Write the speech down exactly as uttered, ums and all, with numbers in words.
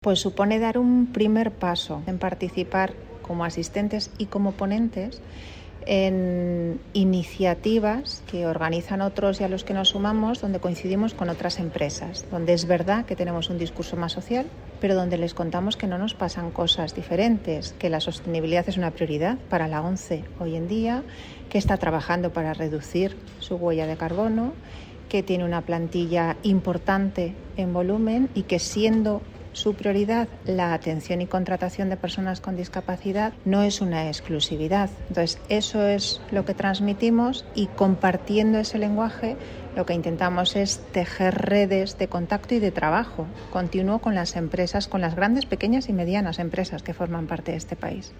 Pues supone dar un primer paso en participar como asistentes y como ponentes en iniciativas que organizan otros y a los que nos sumamos, donde coincidimos con otras empresas, donde es verdad que tenemos un discurso más social, pero donde les contamos que no nos pasan cosas diferentes, que la sostenibilidad es una prioridad para la ONCE hoy en día, que está trabajando para reducir su huella de carbono, que tiene una plantilla importante en volumen y que, siendo su prioridad la atención y contratación de personas con discapacidad, no es una exclusividad. Entonces, eso es lo que transmitimos, y compartiendo ese lenguaje lo que intentamos es tejer redes de contacto y de trabajo continuo con las empresas, con las grandes, pequeñas y medianas empresas que forman parte de este país.